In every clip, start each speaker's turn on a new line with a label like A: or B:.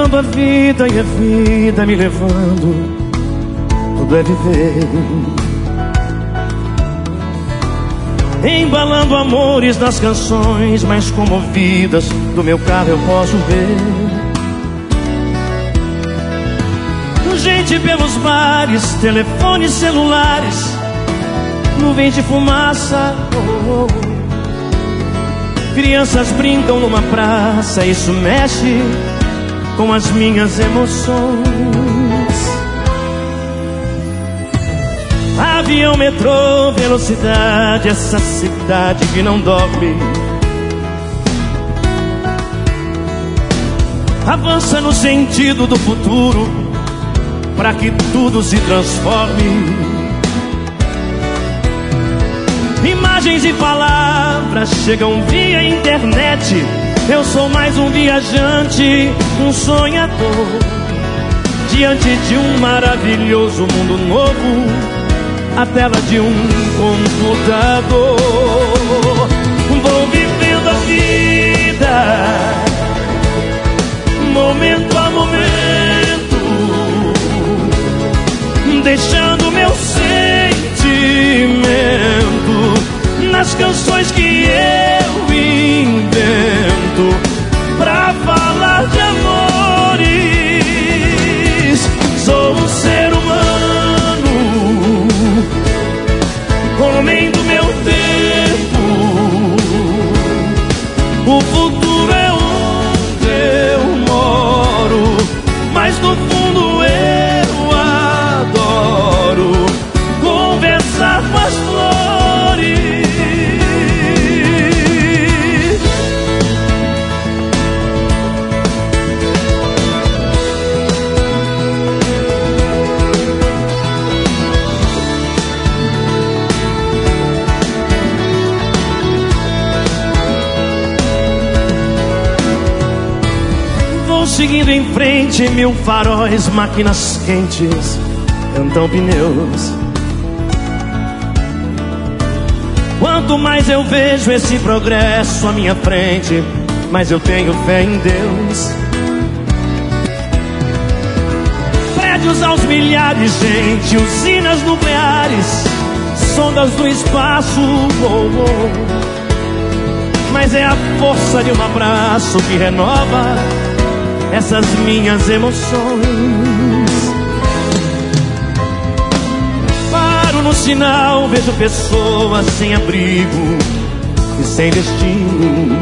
A: levando a vida e a vida me levando. Tudo é viver, embalando amores nas canções mais comovidas do meu carro eu posso ver. Gente pelos bares, telefones celulares, nuvens de fumaça, oh, oh. Crianças brincam numa praça, isso mexe com as minhas emoções. Avião, metrô, velocidade, essa cidade que não dorme avança no sentido do futuro, para que tudo se transforme. Imagens e palavras chegam via internet. Eu sou mais um viajante, um sonhador, diante de um maravilhoso mundo novo, a tela de um computador. Vou vivendo a vida, momento a momento, deixando meu sentimento nas canções que eu invento pra falar de amores. Sou um ser humano, homem do meu tempo. O futuro é onde eu moro, mas no fundo eu adoro conversar com as flores. Seguindo em frente, mil faróis, máquinas quentes, cantam pneus. Quanto mais eu vejo esse progresso à minha frente, mais eu tenho fé em Deus. Prédios aos milhares, gente, usinas nucleares, sondas do espaço, oh, oh. Mas é a força de um abraço que renova essas minhas emoções. Paro no sinal, vejo pessoas sem abrigo e sem destino.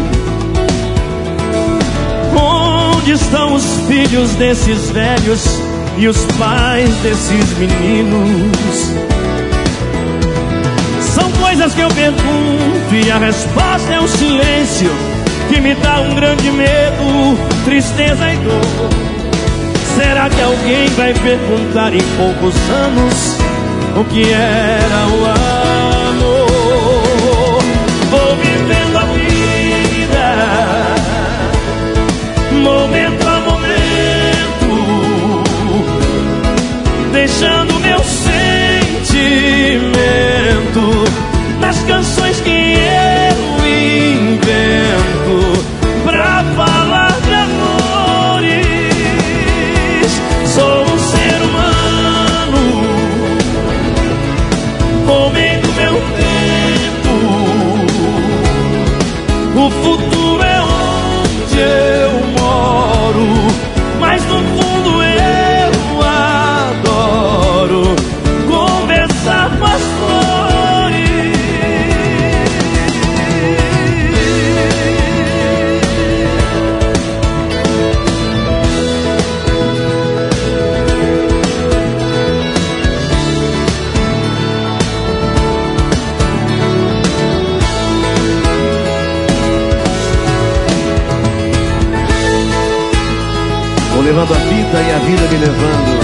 A: Onde estão os filhos desses velhos e os pais desses meninos? São coisas que eu pergunto e a resposta é o silêncio, que me dá um grande medo, tristeza e dor. Será que alguém vai perguntar em poucos anos o que era o amor? Vou vivendo a vida, momento a momento, deixando meu sentimento nas canções que eu invento pra falar de amores. Sou um ser humano, homem do meu tempo. O futuro é onde eu moro, mas no fundo eu adoro conversar com as flores.
B: Vou levando a vida e a vida me levando.